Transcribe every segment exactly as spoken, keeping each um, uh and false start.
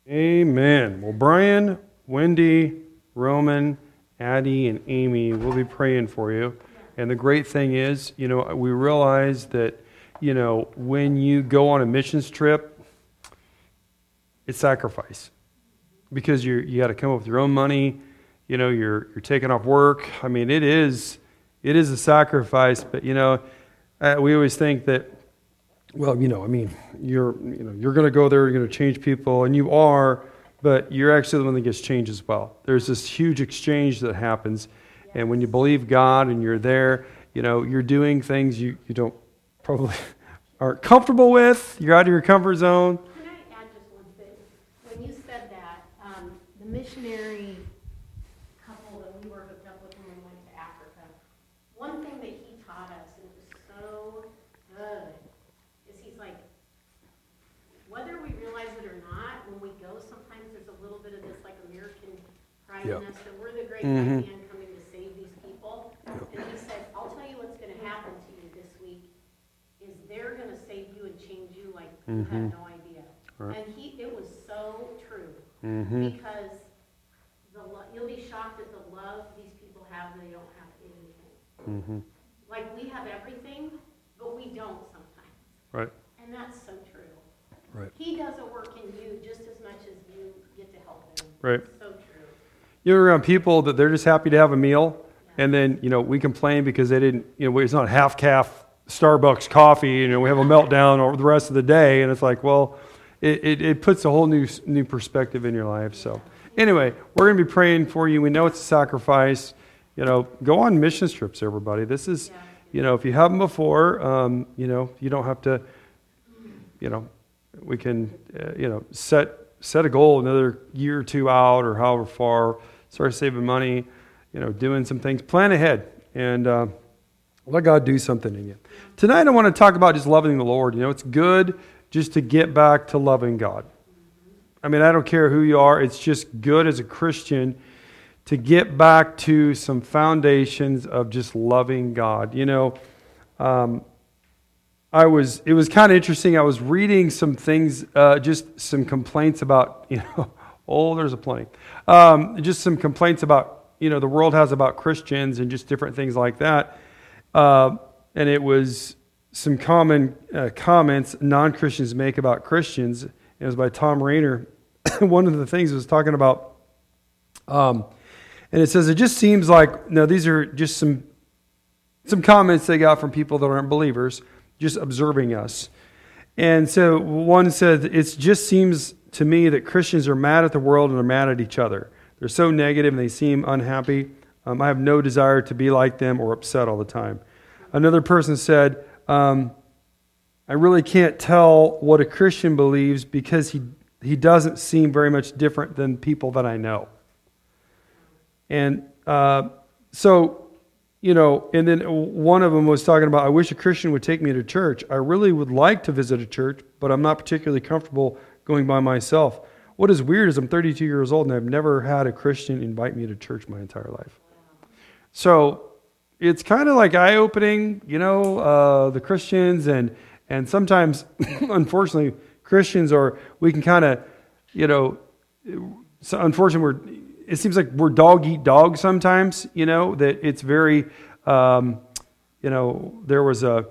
Amen. Well, Brian, Wendy, Roman, Addie, and Amy will be praying for you. And the great thing is, you know, we realize that, you know, when you go on a missions trip, it's sacrifice. Because you you got to come up with your own money, you know, you're you're taking off work. I mean, it is it is a sacrifice, but you know, uh, we always think that, well, you know, I mean, you're you know you're going to go there, you're going to change people, and you are, but you're actually the one that gets changed as well. There's this huge exchange that happens, yes. And when you believe God and you're there, you know, you're doing things you you don't probably aren't comfortable with. You're out of your comfort zone. Can I add just one thing? When you said that, um, the missionary couple that we were hooked up with when we went to Africa, one thing that he taught us, and it was so good, is he's like, whether we realize it or not, when we go, sometimes there's a little bit of this like American pride Yep. in us that we're the great Mhm. white man coming to save these people. And he said, I'll tell you what's going to happen to you this week is they're going to save you and change you like you Mhm. had no idea. Right. And he, it was so true. Mm-hmm. Because the lo- you'll be shocked at the love these people have and they don't have anything. Mm-hmm. Like we have everything, but we don't sometimes. Right. And that's so true. Right. He does a work in you just as much as you get to help him. Right. It's so true. You're around people that they're just happy to have a meal, and then, you know, we complain because they didn't, you know, it's not half-calf Starbucks coffee, you know, we have a meltdown over the rest of the day, and it's like, well, it, it, it puts a whole new new perspective in your life. So anyway, we're going to be praying for you. We know it's a sacrifice. You know, go on mission trips, everybody. This is, Yeah. you know, if you haven't before, um, you know, you don't have to, you know, we can, uh, you know, set set a goal another year or two out or however far, start saving money, you know, doing some things, plan ahead, and uh, let God do something in you. Tonight I want to talk about just loving the Lord. You know, it's good just to get back to loving God. I mean, I don't care who you are. It's just good as a Christian to get back to some foundations of just loving God. You know, um, I was, it was kind of interesting. I was reading some things, uh, just some complaints about, you know, oh, there's a plenty. Um, just some complaints about, you know, the world has about Christians and just different things like that. Uh, and it was some common uh, comments non-Christians make about Christians. It was by Tom Rainer. One of the things was talking about, um, and it says, it just seems like, no, these are just some some comments they got from people that aren't believers, just observing us. And so one said, it just seems to me that Christians are mad at the world and are mad at each other. They're so negative and they seem unhappy. Um, I have no desire to be like them or upset all the time. Another person said, um, I really can't tell what a Christian believes because he he doesn't seem very much different than people that I know. And uh, so, you know, and then one of them was talking about, I wish a Christian would take me to church. I really would like to visit a church, but I'm not particularly comfortable going by myself. What is weird is I'm thirty-two years old and I've never had a Christian invite me to church my entire life. So it's kind of like eye-opening, you know, uh, the Christians, and and sometimes, unfortunately, Christians are, we can kind of, you know, so unfortunately, we're, it seems like we're dog-eat-dog sometimes, you know, that it's very, um, you know, there was a,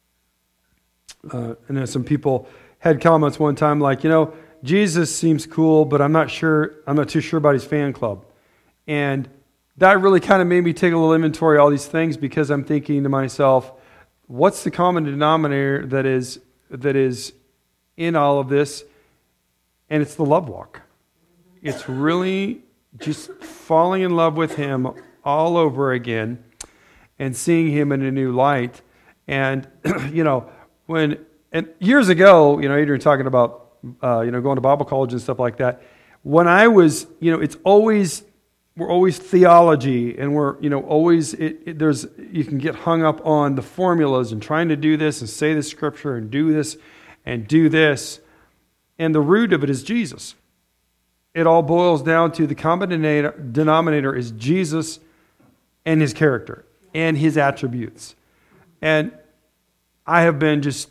uh, and then some people had comments one time like, you know, Jesus seems cool, but I'm not sure, I'm not too sure about his fan club. And that really kind of made me take a little inventory of all these things, because I'm thinking to myself, what's the common denominator that is that is in all of this? And it's the love walk. It's really just falling in love with him all over again and seeing him in a new light. And, you know, when, and years ago, you know, Adrian talking about, uh, you know, going to Bible college and stuff like that. When I was, you know, it's always, we're always theology, and we're, you know, always, it, it, there's, you can get hung up on the formulas and trying to do this and say the scripture and do this and do this. And the root of it is Jesus. It all boils down to the common denominator is Jesus and his character and his attributes. And I have been just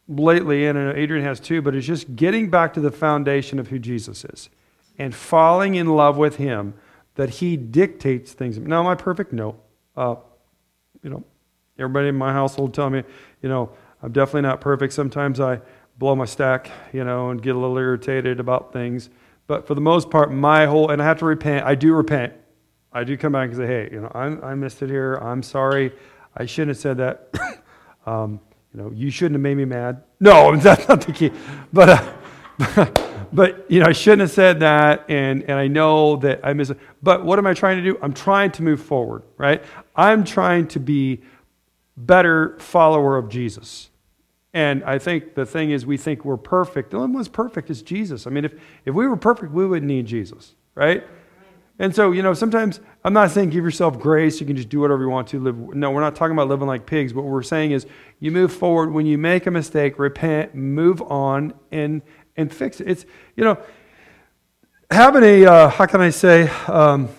lately, and I know Adrian has too, but it's just getting back to the foundation of who Jesus is and falling in love with him, that he dictates things. Now, am I perfect? No. Uh, you know, everybody in my household tell me, you know, I'm definitely not perfect. Sometimes I blow my stack, you know, and get a little irritated about things. But for the most part, my whole, and I have to repent. I do repent. I do come back and say, hey, you know, I'm, I missed it here. I'm sorry. I shouldn't have said that. um, you know, you shouldn't have made me mad. No, that's not the key. But, uh, but you know, I shouldn't have said that, and, and I know that I miss it. But what am I trying to do? I'm trying to move forward, right? I'm trying to be better follower of Jesus. And I think the thing is, we think we're perfect. The only one's perfect is Jesus. I mean, if, if we were perfect, we wouldn't need Jesus, right? And so, you know, sometimes, I'm not saying give yourself grace, you can just do whatever you want to live. No, we're not talking about living like pigs. What we're saying is, you move forward. When you make a mistake, repent, move on, and and fix it. It's, you know, having a, uh, how can I say, um,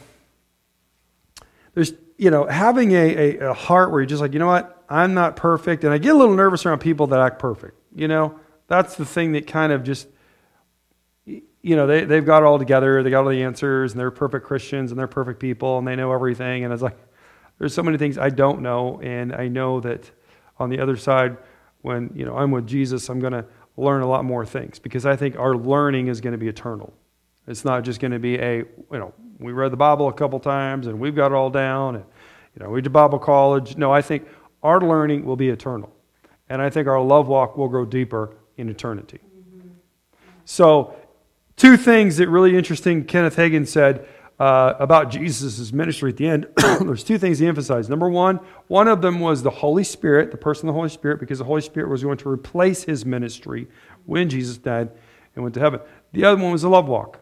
there's, you know, having a, a, a heart where you're just like, you know what, I'm not perfect. And I get a little nervous around people that act perfect. You know, that's the thing that kind of just, you know, they, they've got it all together. They got all the answers, and they're perfect Christians, and they're perfect people, and they know everything. And it's like, there's so many things I don't know. And I know that on the other side, when, you know, I'm with Jesus, I'm going to learn a lot more things, because I think our learning is going to be eternal. It's not just going to be a, you know, we read the Bible a couple times and we've got it all down, and, you know, we did Bible college. No, I think our learning will be eternal. And I think our love walk will grow deeper in eternity. Mm-hmm. So, two things that really interesting Kenneth Hagin said uh, about Jesus' ministry at the end. There's two things he emphasized. Number one, one of them was the Holy Spirit, the person of the Holy Spirit, because the Holy Spirit was going to replace his ministry when Jesus died and went to heaven. The other one was the love walk.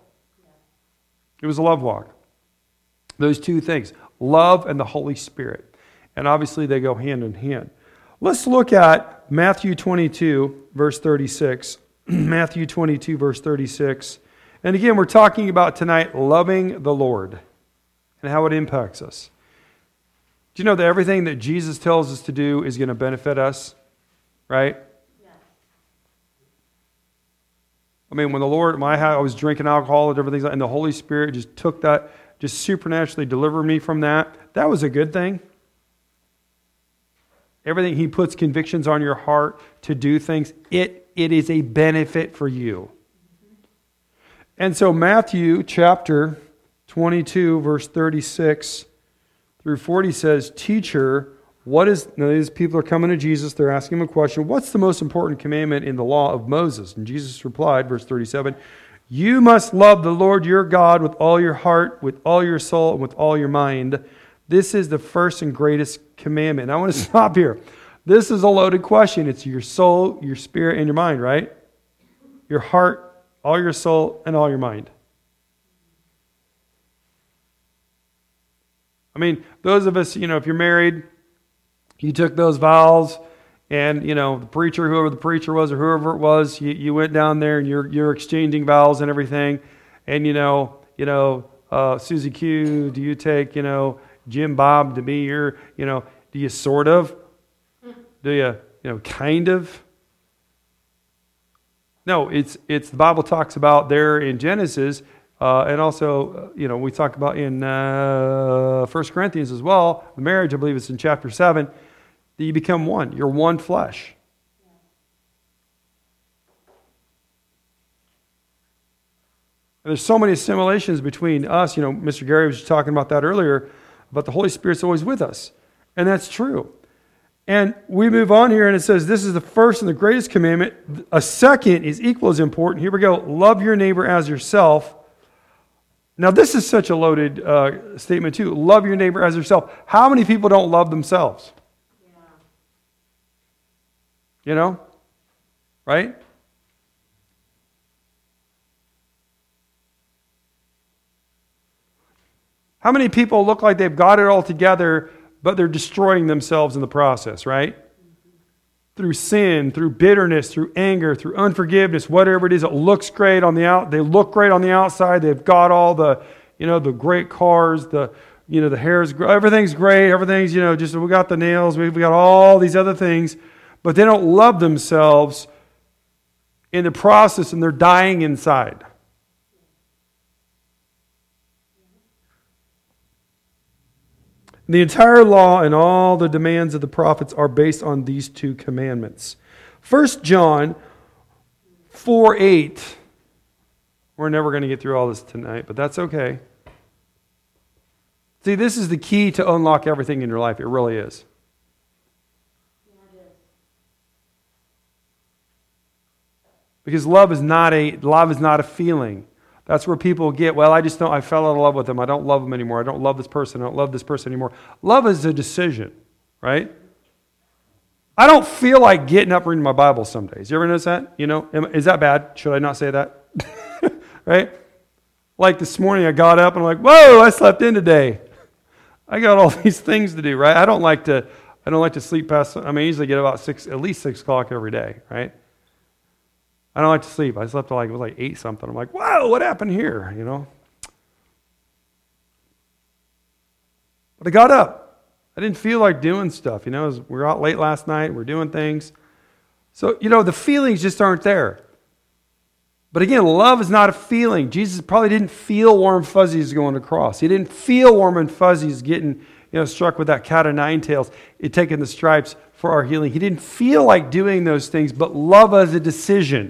It was a love walk. Those two things, love and the Holy Spirit. And obviously they go hand in hand. Let's look at Matthew twenty-two, verse thirty-six. Matthew twenty-two, verse thirty-six. And again, we're talking about tonight loving the Lord and how it impacts us. Do you know that everything that Jesus tells us to do is going to benefit us? Right? Yeah. I mean, when the Lord, my I was drinking alcohol and everything, and the Holy Spirit just took that, just supernaturally delivered me from that. That was a good thing. Everything He puts convictions on your heart to do things, it it is a benefit for you. And so Matthew chapter twenty-two, verse thirty-six through forty says, Teacher, what is, now these people are coming to Jesus, they're asking him a question, what's the most important commandment in the law of Moses? And Jesus replied, verse thirty-seven, you must love the Lord your God with all your heart, with all your soul, and with all your mind. This is the first and greatest commandment. And I want to stop here. This is a loaded question. It's your soul, your spirit, and your mind, right? Your heart, all your soul, and all your mind. I mean, those of us, you know, if you're married, you took those vows, and, you know, the preacher, whoever the preacher was or whoever it was, you, you went down there and you're you're exchanging vows and everything. And, you know, you know, uh, Susie Q, do you take, you know, Jim Bob to be your, you know, do you sort of? Do you, you know, kind of? No, it's it's the Bible talks about there in Genesis, uh, and also, uh, you know, we talk about in uh, First Corinthians as well, the marriage, I believe it's in chapter seven, that you become one. You're one flesh. And there's so many assimilations between us. You know, Mister Gary was talking about that earlier, but the Holy Spirit's always with us. And that's true. And we move on here, and it says, this is the first and the greatest commandment. A second is equal as important. Here we go. Love your neighbor as yourself. Now, this is such a loaded uh, statement, too. Love your neighbor as yourself. How many people don't love themselves? Yeah. You know? Right? How many people look like they've got it all together, but they're destroying themselves in the process, right? Mm-hmm. Through sin, through bitterness, through anger, through unforgiveness, whatever it is, it looks great on the out. They look great on the outside. They've got all the, you know, the great cars, the, you know, the hair's, everything's great. Everything's, you know, just we got the nails, we've got all these other things, but they don't love themselves in the process, and they're dying inside. The entire law and all the demands of the prophets are based on these two commandments. First John four eight. We're never going to get through all this tonight, but that's okay. See, this is the key to unlock everything in your life. It really is. Because love is not a love is not a feeling. That's where people get, well, I just don't, I fell out of love with them. I don't love them anymore. I don't love this person. I don't love this person anymore. Love is a decision, right? I don't feel like getting up reading my Bible some days. You ever notice that? You know, is that bad? Should I not say that? Right? Like this morning I got up and I'm like, whoa, I slept in today. I got all these things to do, right? I don't like to, I don't like to sleep past, I mean, I usually get about six, at least six o'clock every day, right? I don't like to sleep. I slept till like, it was like eight something. I'm like, whoa, what happened here? You know? But I got up. I didn't feel like doing stuff. You know, was, we were out late last night. We're doing things. So, you know, the feelings just aren't there. But again, love is not a feeling. Jesus probably didn't feel warm fuzzies going across. He didn't feel warm and fuzzies getting, you know, struck with that cat of nine tails, it taking the stripes for our healing. He didn't feel like doing those things, but love is a decision.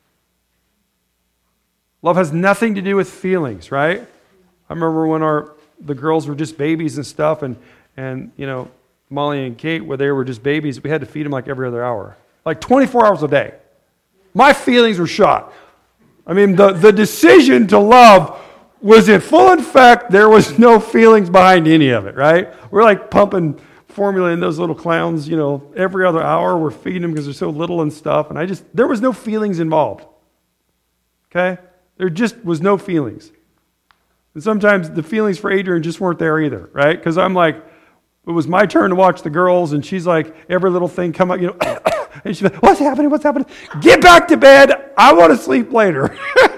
Love has nothing to do with feelings, right? I remember when our the girls were just babies and stuff, and and you know, Molly and Kate, where they were just babies, we had to feed them like every other hour, like twenty-four hours a day. My feelings were shot. I mean, the, the decision to love was in full effect. There was no feelings behind any of it, right? We're like pumping formula in those little clowns, you know, every other hour. We're feeding them because they're so little and stuff, and I just, there was no feelings involved. Okay? There just was no feelings. And sometimes the feelings for Adrian just weren't there either, right? Because I'm like, it was my turn to watch the girls, and she's like, every little thing come up, you know, and she's like, what's happening, what's happening? Get back to bed, I want to sleep later.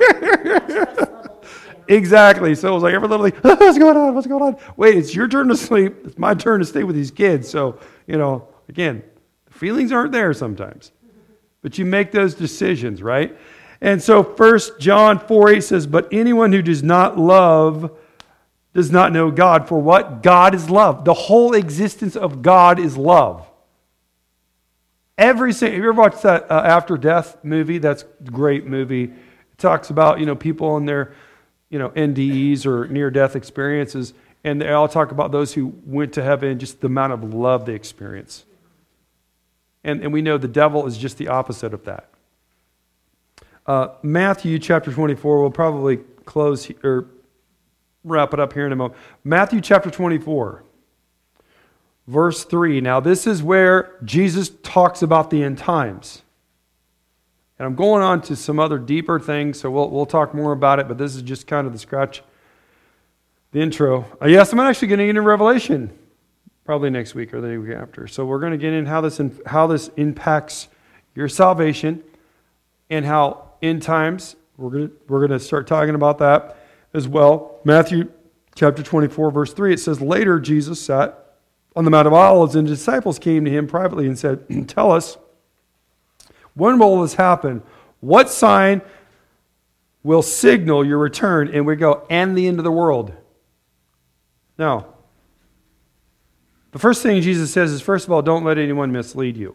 Exactly. So it was like every little thing, what's going on, what's going on? Wait, it's your turn to sleep, it's my turn to stay with these kids. So, you know, again, the feelings aren't there sometimes. But you make those decisions, right? And so First John four eight says, but anyone who does not love does not know God. For what? God is love. The whole existence of God is love. Every single, have you ever watched that uh, After Death movie? That's a great movie. It talks about, you know, people in their, you know, N D Es or near-death experiences, and they all talk about those who went to heaven, just the amount of love they experience. And, and we know the devil is just the opposite of that. Uh, Matthew chapter twenty-four, we'll probably close or wrap it up here in a moment. Matthew chapter twenty-four, verse three. Now this is where Jesus talks about the end times. And I'm going on to some other deeper things, so we'll we'll talk more about it, but this is just kind of the scratch, the intro. Uh, yes, I'm actually going to get into Revelation probably next week or the week after. So we're going to get in how this in, how this impacts your salvation and how end times, we're going to, we're going to start talking about that as well. Matthew chapter twenty-four, verse three, it says, later Jesus sat on the Mount of Olives, and the disciples came to him privately and said, tell us, when will this happen? What sign will signal your return? And we go, and the end of the world. Now, the first thing Jesus says is, first of all, don't let anyone mislead you.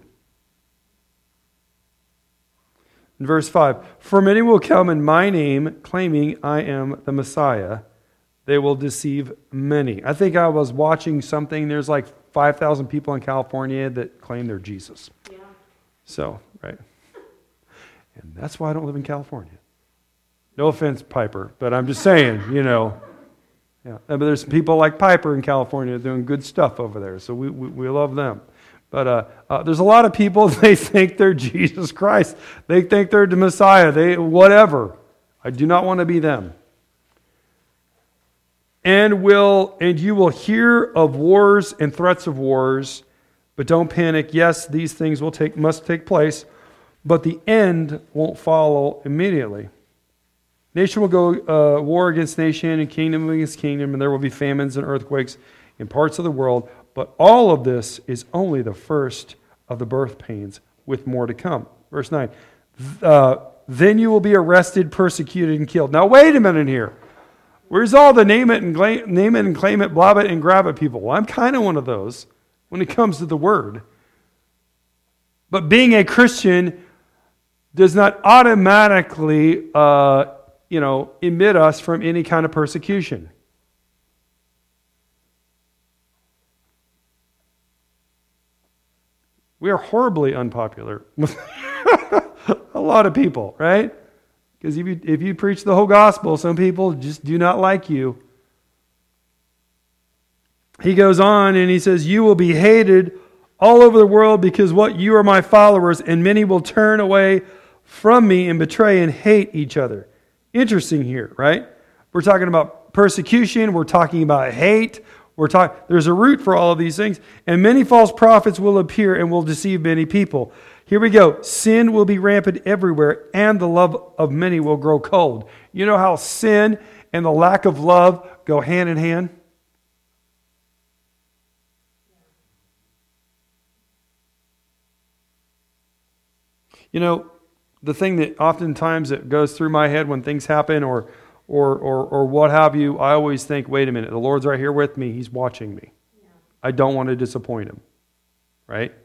In verse five, for many will come in my name, claiming I am the Messiah. They will deceive many. I think I was watching something, there's like five thousand people in California that claim they're Jesus. Yeah. So, right. And that's why I don't live in California. No offense, Piper, but I'm just saying, you know. Yeah. But there's people like Piper in California doing good stuff over there, so we we, we love them. But uh, uh, there's a lot of people, they think they're Jesus Christ. They think they're the Messiah. They whatever. I do not want to be them. And will and you will hear of wars and threats of wars, but don't panic. Yes, these things will take must take place, but the end won't follow immediately. Nation will go uh, war against nation and kingdom against kingdom, and there will be famines and earthquakes in parts of the world. But all of this is only the first of the birth pains, with more to come. Verse nine, uh, then you will be arrested, persecuted, and killed. Now, wait a minute here. Where's all the name it and claim, name it and claim it, blob it and grab it people? Well, I'm kind of one of those when it comes to the word. But being a Christian does not automatically, uh, you know, emit us from any kind of persecution. We are horribly unpopular with a lot of people, right? Because if you, if you preach the whole gospel, some people just do not like you. He goes on and he says, you will be hated all over the world because what you are my followers, and many will turn away from me and betray and hate each other. Interesting here, right? We're talking about persecution. We're talking about hate. We're talking. There's a root for all of these things. And many false prophets will appear and will deceive many people. Here we go. Sin will be rampant everywhere, and the love of many will grow cold. You know how sin and the lack of love go hand in hand? You know, the thing that oftentimes it goes through my head when things happen or or or or what have you, I always think, wait a minute, the Lord's right here with me. He's watching me. Yeah. I don't want to disappoint him. Right?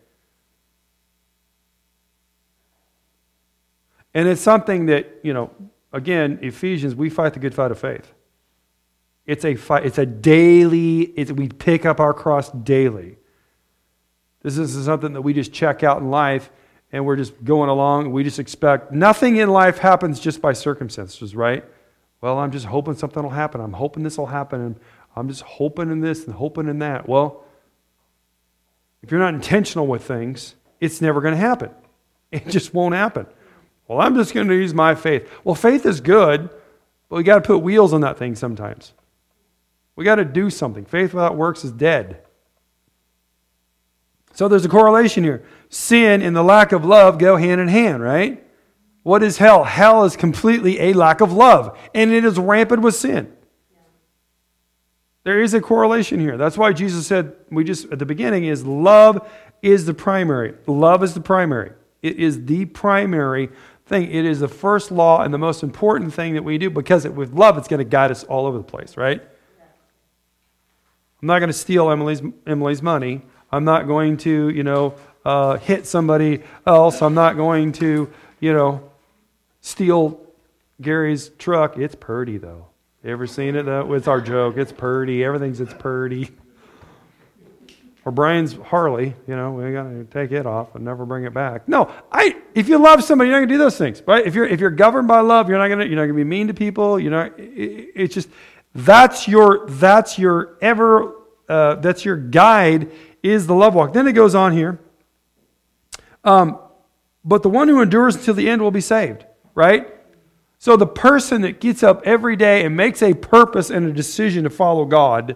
And it's something that, you know, again, Ephesians, we fight the good fight of faith. It's a fight, it's a daily, it's, we pick up our cross daily. This is something that we just check out in life. And we're just going along. We just expect nothing in life happens just by circumstances, right? Well, I'm just hoping something will happen. I'm hoping this will happen. And I'm just hoping in this and hoping in that. Well, if you're not intentional with things, it's never going to happen. It just won't happen. Well, I'm just going to use my faith. Well, faith is good, but we got to put wheels on that thing sometimes. We got to do something. Faith without works is dead. So there's a correlation here. Sin and the lack of love go hand in hand, right? What is hell? Hell is completely a lack of love, and it is rampant with sin. There is a correlation here. That's why Jesus said, we just at the beginning, is love is the primary. Love is the primary. It is the primary thing. It is the first law and the most important thing that we do, because it, with love, it's going to guide us all over the place, right? I'm not going to steal Emily's Emily's money. I'm not going to, you know, uh, hit somebody else. I'm not going to, you know, steal Gary's truck. It's purdy, though. You ever seen it, though? It's our joke. It's purdy. Everything's it's purdy. Or Brian's Harley, you know, we got to take it off and never bring it back. No, I. If you love somebody, you're not going to do those things, right? If you're if you're governed by love, you're not going to you're not going to be mean to people. You're not. It, it's just that's your that's your ever uh, that's your guide. Is the love walk. Then it goes on here. Um, but the one who endures until the end will be saved, right? So the person that gets up every day and makes a purpose and a decision to follow God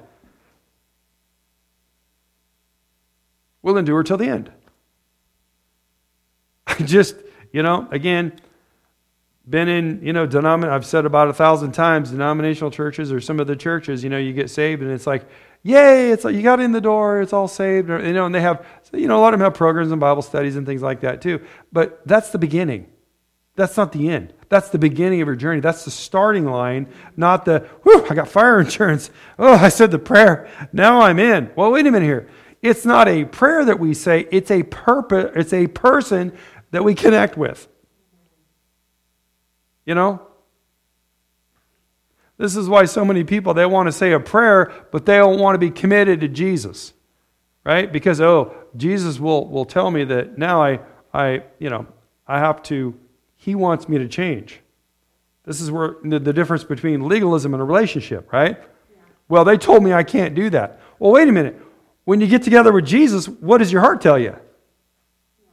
will endure till the end. I just, you know, again, been in, you know, denomin- I've said about a thousand times, denominational churches or some of the churches, you know, you get saved and it's like, yay, it's like you got in the door, it's all saved, you know, and they have, you know, a lot of them have programs and Bible studies and things like that too. But that's the beginning. That's not the end. That's the beginning of your journey. That's the starting line, not the, whew, I got fire insurance. Oh, I said the prayer. Now I'm in. Well, wait a minute here. It's not a prayer that we say, it's a purpose, it's a person that we connect with. You know? This is why so many people, they want to say a prayer, but they don't want to be committed to Jesus, right? Because, oh, Jesus will, will tell me that now I, I, you know, I have to, he wants me to change. This is where the, the difference between legalism and a relationship, right? Yeah. Well, they told me I can't do that. Well, wait a minute. When you get together with Jesus, what does your heart tell you? Yeah.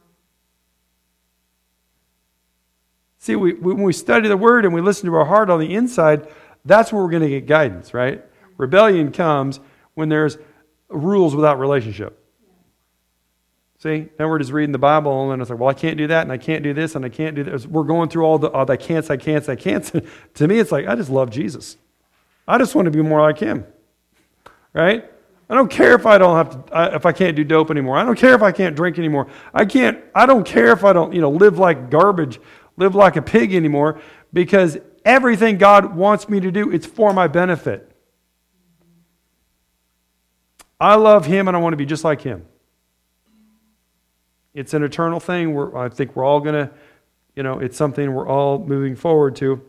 See, we, when we study the Word and we listen to our heart on the inside, that's where we're going to get guidance, right? Rebellion comes when there's rules without relationship. See? Then we're just reading the Bible and then it's like, well, I can't do that and I can't do this and I can't do this. We're going through all the, all the I can'ts, I can'ts, I can'ts. To me, it's like, I just love Jesus. I just want to be more like Him, right? I don't care if I don't have to, if I can't do dope anymore. I don't care if I can't drink anymore. I can't, I don't care if I don't, you know, live like garbage live like a pig anymore, because everything God wants me to do, it's for my benefit. I love Him and I want to be just like Him. It's an eternal thing. We're, I think we're all going to, you know, it's something we're all moving forward to.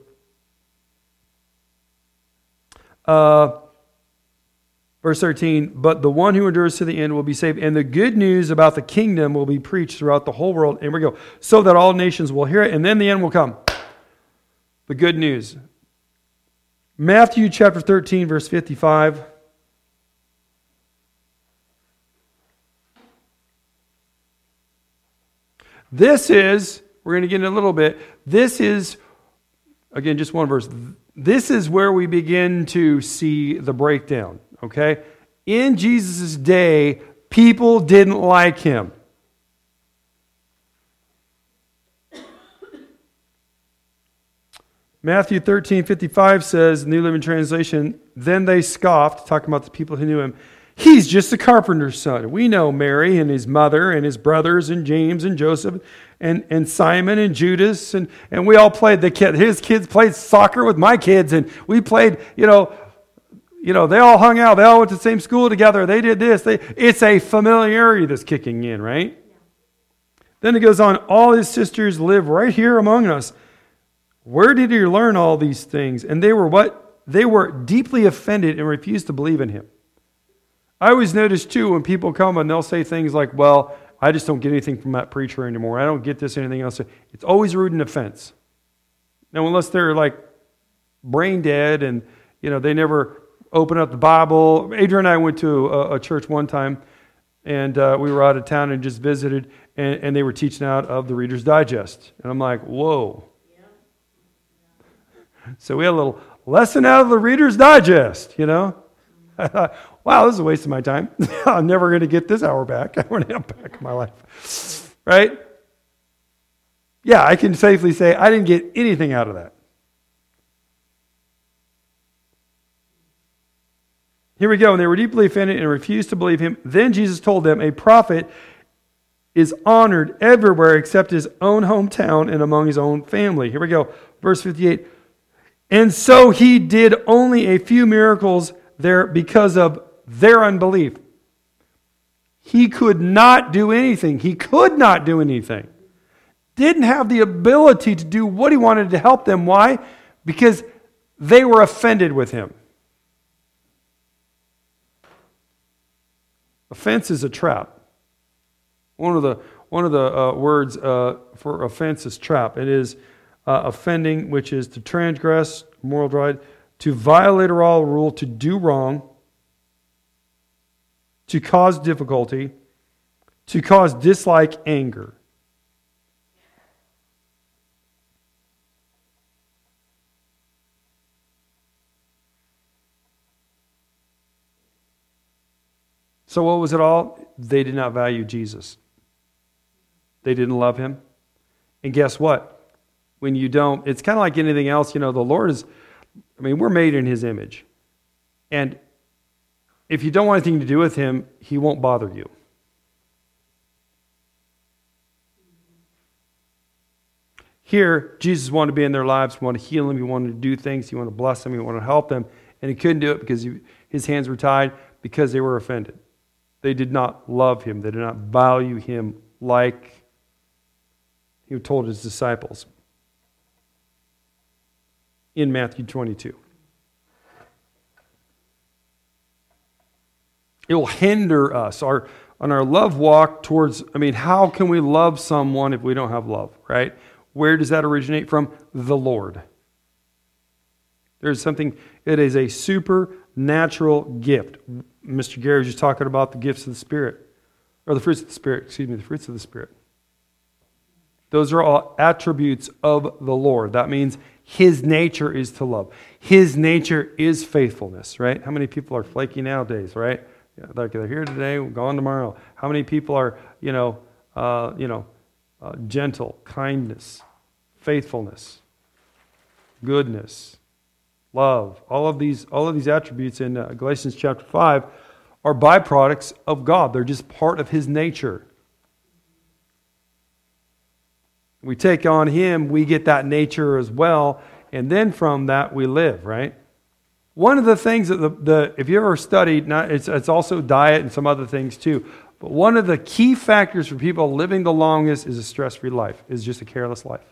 Uh, verse thirteen, but the one who endures to the end will be saved, and the good news about the kingdom will be preached throughout the whole world. And we go, so that all nations will hear it, and then the end will come. The good news. Matthew chapter thirteen, verse fifty-five. This is, we're going to get in a little bit, this is, again, just one verse. This is where we begin to see the breakdown, okay? In Jesus' day, people didn't like Him. Matthew thirteen fifty-five says, New Living Translation, then they scoffed, talking about the people who knew Him. He's just a carpenter's son. We know Mary and his mother and his brothers and James and Joseph and, and Simon and Judas. And, and we all played, the kid, his kids played soccer with my kids. And we played, you know, you know, they all hung out. They all went to the same school together. They did this. They, it's a familiarity that's kicking in, right? Yeah. Then it goes on, all his sisters live right here among us. Where did he learn all these things? And they were what? They were deeply offended and refused to believe in him. I always notice too when people come and they'll say things like, well, I just don't get anything from that preacher anymore. I don't get this or anything else. It's always rude and offense. Now, unless they're like brain dead and, you know, they never open up the Bible. Adrian and I went to a, a church one time, and uh, we were out of town and just visited, and, and they were teaching out of the Reader's Digest. And I'm like, whoa. Yeah. So we had a little lesson out of the Reader's Digest, you know. I thought, wow, this is a waste of my time. I'm never going to get this hour back. I want to have back in my life. Right? Yeah, I can safely say I didn't get anything out of that. Here we go. And they were deeply offended and refused to believe him. Then Jesus told them, a prophet is honored everywhere except his own hometown and among his own family. Here we go. Verse fifty-eight. And so he did only a few miracles there because of their unbelief. He could not do anything. He could not do anything. Didn't have the ability to do what he wanted to help them. Why? Because they were offended with him. Offense is a trap. One of the one of the uh, words uh, for offense is trap. It is uh, offending, which is to transgress moral right, to violate a moral rule, to do wrong, to cause difficulty, to cause dislike, anger. So what was it all? They did not value Jesus. They didn't love him. And guess what? When you don't, it's kind of like anything else. You know, the Lord is, I mean, we're made in his image. And if you don't want anything to do with him, he won't bother you. Here, Jesus wanted to be in their lives. He wanted to heal them. He wanted to do things. He wanted to bless them. He wanted to help them. And he couldn't do it because he, his hands were tied because they were offended. They did not love him. They did not value him like he told his disciples in Matthew twenty-two. It will hinder us our, on our love walk towards, I mean, how can we love someone if we don't have love, right? Where does that originate from? The Lord. There's something, it is a supernatural gift. Mister Gary was just talking about the gifts of the Spirit, or the fruits of the Spirit, excuse me, the fruits of the Spirit. Those are all attributes of the Lord. That means his nature is to love. His nature is faithfulness, right? How many people are flaky nowadays, right? Like they're here today, gone tomorrow. How many people are, you know, uh, you know, uh, gentle, kindness, faithfulness, goodness, love. All of these, all of these attributes in uh, Galatians chapter five are byproducts of God. They're just part of his nature. We take on Him, we get that nature as well, and then from that we live, right? One of the things that the, the if you ever studied, not, it's, it's also diet and some other things too, but one of the key factors for people living the longest is a stress-free life, is just a careless life.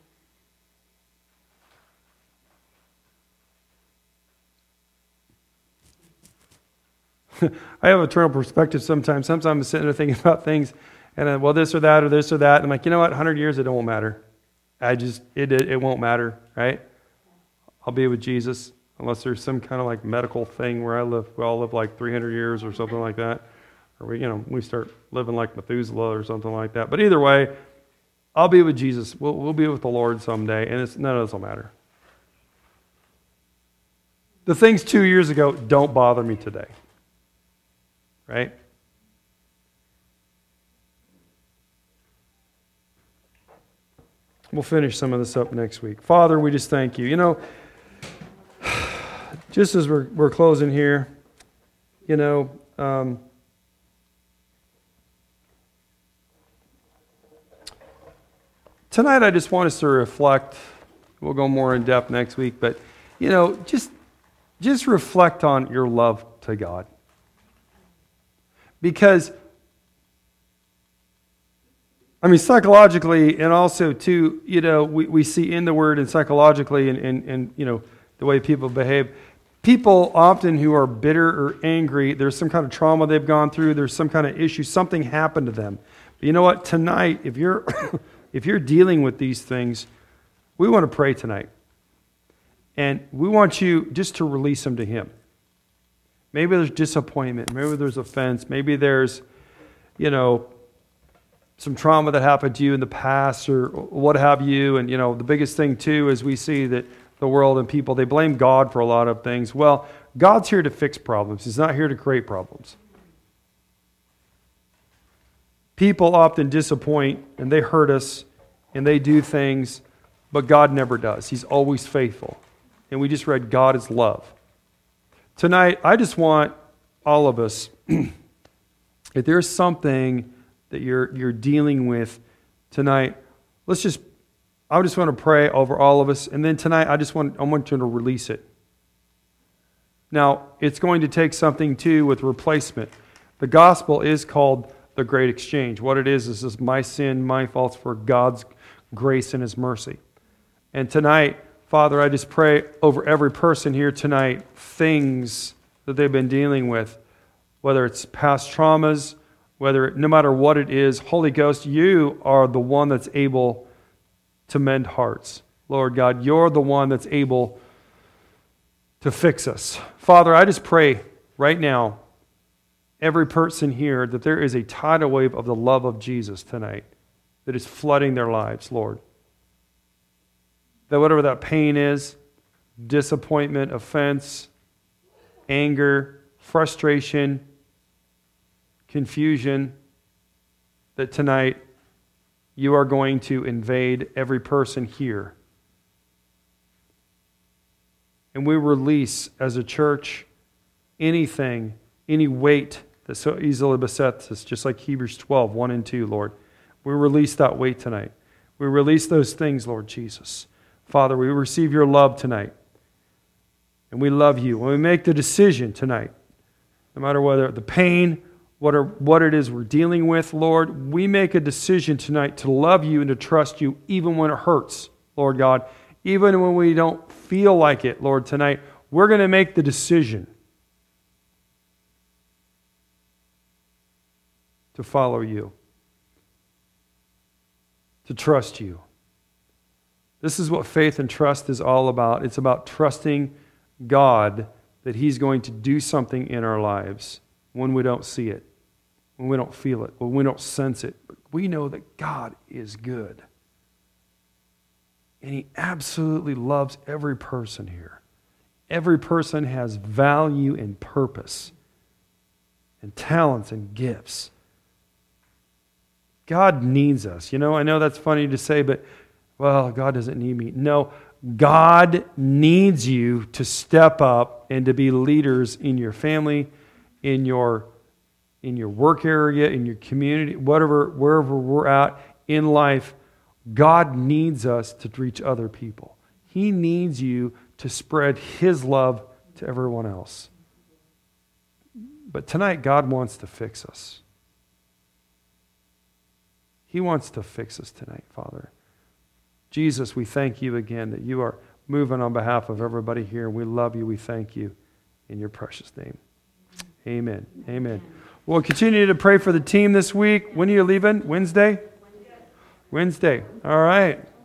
I have a eternal perspective sometimes. Sometimes I'm sitting there thinking about things, and I, well, this or that or this or that. And I'm like, you know what? one hundred years, it won't matter. I just, it, it it won't matter, right? I'll be with Jesus unless there's some kind of like medical thing where I live. We all live like three hundred years or something like that, or we, you know, we start living like Methuselah or something like that. But either way, I'll be with Jesus. We'll we'll be with the Lord someday, and it's, none of this will matter. The things two years ago don't bother me today. Right? We'll finish some of this up next week. Father, we just thank you. You know, just as we're we're closing here, you know, um, tonight I just want us to reflect. We'll go more in depth next week, but you know, just just reflect on your love to God. Because, I mean, psychologically and also, too, you know, we, we see in the Word and psychologically and, and, and, you know, the way people behave, people often who are bitter or angry, there's some kind of trauma they've gone through, there's some kind of issue, something happened to them. But you know what? Tonight, if you're, if you're dealing with these things, we want to pray tonight. And we want you just to release them to Him. Maybe there's disappointment. Maybe there's offense. Maybe there's, you know, some trauma that happened to you in the past or what have you. And, you know, the biggest thing, too, is we see that the world and people, they blame God for a lot of things. Well, God's here to fix problems. He's not here to create problems. People often disappoint and they hurt us and they do things, but God never does. He's always faithful. And we just read God is love. Tonight, I just want all of us, if there's something that you're you're dealing with tonight, let's just, I just want to pray over all of us. And then tonight, I just want, I want you to release it. Now, it's going to take something too with replacement. The gospel is called the great exchange. What it is, is, is my sin, my faults for God's grace and His mercy. And tonight, Father, I just pray over every person here tonight, things that they've been dealing with, whether it's past traumas, whether, no matter what it is, Holy Ghost, you are the one that's able to mend hearts. Lord God, you're the one that's able to fix us. Father, I just pray right now, every person here, that there is a tidal wave of the love of Jesus tonight that is flooding their lives, Lord. That whatever that pain is, disappointment, offense, anger, frustration, confusion, that tonight you are going to invade every person here. And we release as a church anything, any weight that so easily besets us, just like Hebrews twelve, one and two, Lord. We release that weight tonight. We release those things, Lord Jesus. Father, we receive your love tonight. And we love you. When we make the decision tonight, no matter whether the pain, what, are, what it is we're dealing with, Lord, we make a decision tonight to love you and to trust you even when it hurts, Lord God. Even when we don't feel like it, Lord, tonight, we're going to make the decision to follow you, to trust you. This is what faith and trust is all about. It's about trusting God that He's going to do something in our lives when we don't see it, when we don't feel it, when we don't sense it. But we know that God is good. And He absolutely loves every person here. Every person has value and purpose and talents and gifts. God needs us. You know, I know that's funny to say, but well, God doesn't need me. No, God needs you to step up and to be leaders in your family, in your in your work area, in your community, whatever, wherever we're at in life. God needs us to reach other people. He needs you to spread His love to everyone else. But tonight, God wants to fix us. He wants to fix us tonight, Father. Jesus, we thank you again that you are moving on behalf of everybody here. We love you. We thank you in your precious name. Amen. Amen. We'll continue to pray for the team this week. When are you leaving? Wednesday? Wednesday. All right.